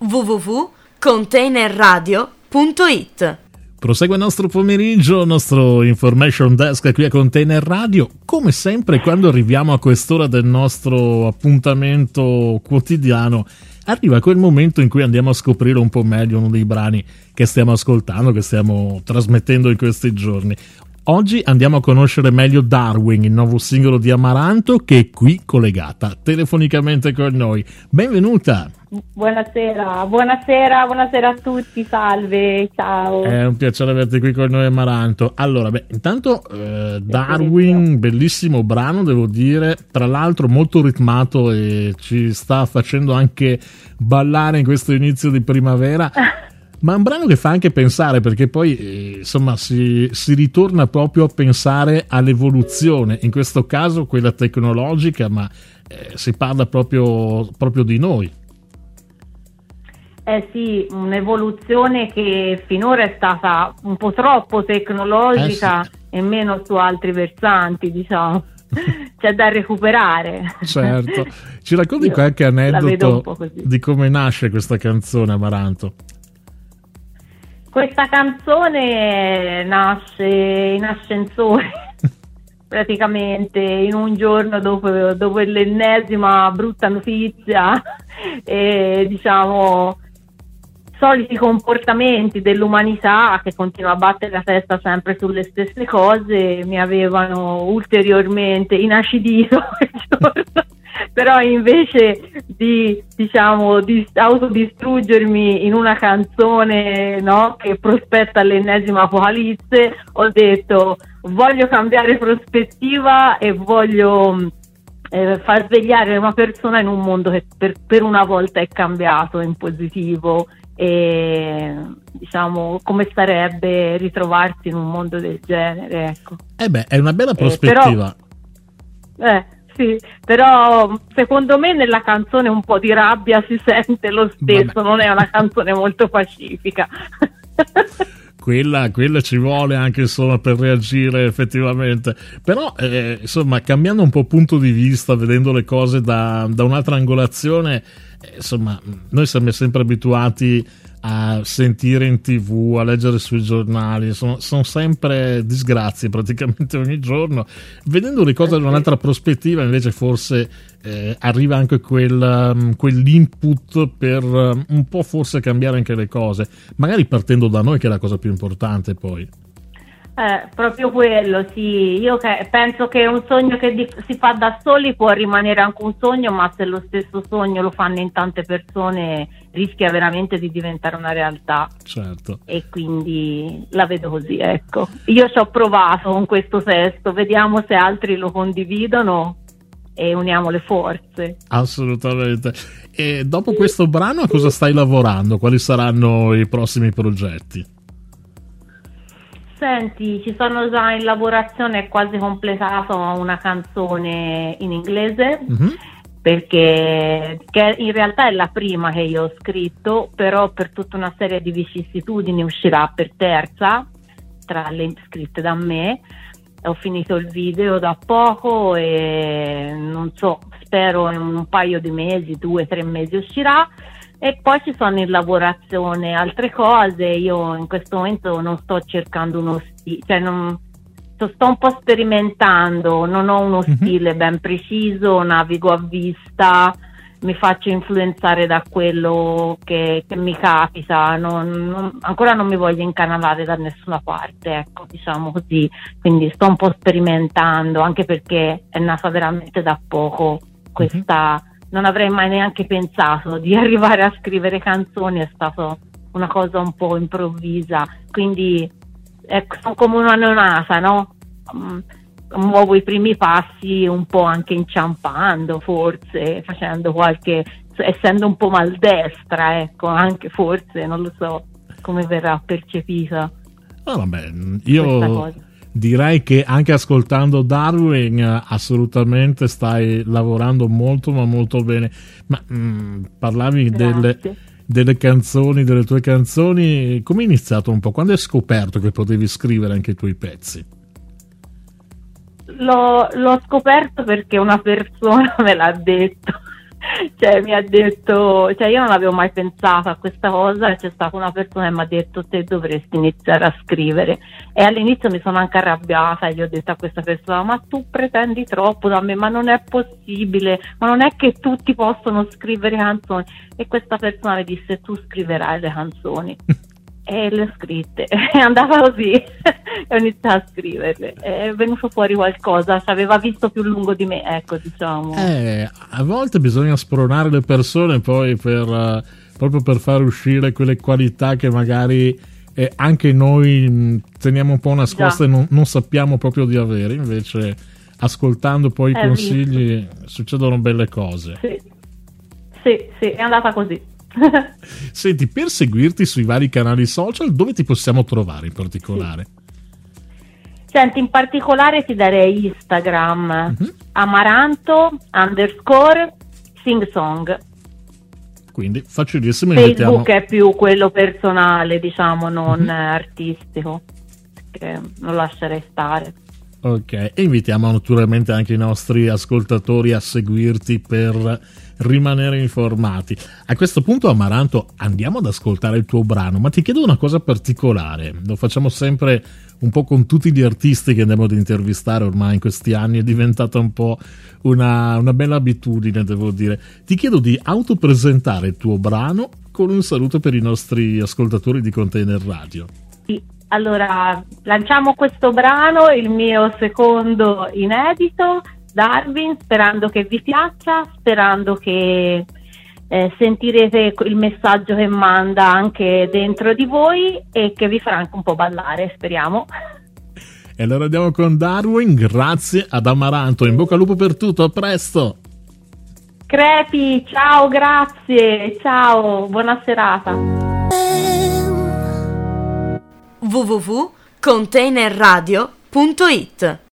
www.containerradio.it. Prosegue il nostro pomeriggio, il nostro Information Desk qui a Container Radio. Come sempre, quando arriviamo a quest'ora del nostro appuntamento quotidiano, arriva quel momento in cui andiamo a scoprire un po' meglio uno dei brani che stiamo ascoltando, che stiamo trasmettendo in questi giorni. Oggi andiamo a conoscere meglio Darwin, il nuovo singolo di Amaranto, che è qui collegata telefonicamente con noi. Benvenuta! Buonasera a tutti, salve, ciao. È un piacere averti qui con noi, Amaranto. Allora, intanto Darwin, bellissimo brano, devo dire, tra l'altro molto ritmato e ci sta facendo anche ballare in questo inizio di primavera. Ma è un brano che fa anche pensare, perché poi insomma si ritorna proprio a pensare all'evoluzione, in questo caso quella tecnologica, ma si parla proprio di noi. Sì, un'evoluzione che finora è stata un po' troppo tecnologica, sì. E meno su altri versanti, diciamo. C'è da recuperare. Certo. Ci racconti qualche aneddoto di come nasce questa canzone, Amaranto? Questa canzone nasce in ascensore, praticamente in un giorno dopo l'ennesima brutta notizia, e diciamo soliti comportamenti dell'umanità che continua a battere la testa sempre sulle stesse cose mi avevano ulteriormente inacidito quel giorno. Però invece di autodistruggermi in una canzone, no, che prospetta l'ennesima apocalisse, ho detto voglio cambiare prospettiva e voglio far svegliare una persona in un mondo che per una volta è cambiato in positivo, e diciamo come sarebbe ritrovarsi in un mondo del genere, ecco. È una bella prospettiva. Sì, però secondo me nella canzone un po' di rabbia si sente lo stesso. Non è una canzone molto pacifica. Quella ci vuole anche insomma per reagire effettivamente, però insomma cambiando un po' punto di vista, vedendo le cose da un'altra angolazione, insomma noi siamo sempre abituati a sentire in TV, a leggere sui giornali, sono sempre disgrazie praticamente ogni giorno. Vedendo le cose da un'altra prospettiva invece forse arriva anche quell'input per un po' forse cambiare anche le cose, magari partendo da noi, che è la cosa più importante poi. Proprio quello, sì. Io penso che un sogno che si fa da soli può rimanere anche un sogno, ma se lo stesso sogno lo fanno in tante persone rischia veramente di diventare una realtà. Certo. E quindi la vedo così, ecco. Io ci ho provato con questo testo, vediamo se altri lo condividono e uniamo le forze. Assolutamente. E dopo questo brano a cosa stai lavorando? Quali saranno i prossimi progetti? Senti, ci sono già in lavorazione, è quasi completato una canzone in inglese, perché che in realtà è la prima che io ho scritto, però per tutta una serie di vicissitudini uscirà per terza tra le scritte da me. Ho finito il video da poco e non so, spero in un paio di mesi, 2-3 mesi uscirà. E poi ci sono in lavorazione altre cose. Io in questo momento non sto cercando uno stile, sto un po' sperimentando, non ho uno stile ben preciso, navigo a vista, mi faccio influenzare da quello che mi capita, ancora non mi voglio incanalare da nessuna parte, ecco, diciamo così. Quindi sto un po' sperimentando, anche perché è nata veramente da poco questa... Non avrei mai neanche pensato di arrivare a scrivere canzoni, è stata una cosa un po' improvvisa, quindi sono come una neonata, no? Muovo i primi passi un po' anche inciampando, forse, essendo un po' maldestra, ecco, anche forse, non lo so come verrà percepita. Vabbè, io direi che anche ascoltando Darwin assolutamente stai lavorando molto ma molto bene. Ma parlavi delle canzoni, delle tue canzoni, come hai iniziato un po'? Quando hai scoperto che potevi scrivere anche i tuoi pezzi? L'ho scoperto perché una persona me l'ha detto, Cioè mi ha detto, cioè io non avevo mai pensato a questa cosa e c'è stata una persona che mi ha detto te dovresti iniziare a scrivere, e all'inizio mi sono anche arrabbiata e gli ho detto a questa persona ma tu pretendi troppo da me, ma non è possibile, ma non è che tutti possono scrivere canzoni, e questa persona mi disse tu scriverai le canzoni. E le ho scritte, è andata così e ho iniziato a scriverle, è venuto fuori qualcosa, ci aveva visto più lungo di me, ecco, diciamo. A volte bisogna spronare le persone poi proprio per far uscire quelle qualità che magari anche noi teniamo un po' nascoste e non sappiamo proprio di avere, invece ascoltando poi i consigli succedono belle cose. Sì, è andata così. Senti, per seguirti sui vari canali social, dove ti possiamo trovare in particolare? Senti, in particolare ti darei Instagram, Amaranto_singsong. Quindi facilissimo. Facebook è più quello personale, diciamo, non artistico, che non lascerei stare. Ok, e invitiamo naturalmente anche i nostri ascoltatori a seguirti per rimanere informati. A questo punto, Amaranto, andiamo ad ascoltare il tuo brano, ma ti chiedo una cosa particolare, lo facciamo sempre un po' con tutti gli artisti che andiamo ad intervistare ormai in questi anni, è diventata un po' una bella abitudine, devo dire. Ti chiedo di autopresentare il tuo brano con un saluto per i nostri ascoltatori di Container Radio. Allora, lanciamo questo brano, il mio secondo inedito, Darwin, sperando che vi piaccia, sperando che sentirete il messaggio che manda anche dentro di voi e che vi farà anche un po' ballare, speriamo. E allora andiamo con Darwin, grazie ad Amaranto, in bocca al lupo per tutto, a presto! Crepi, ciao, grazie, ciao, buona serata. www.containerradio.it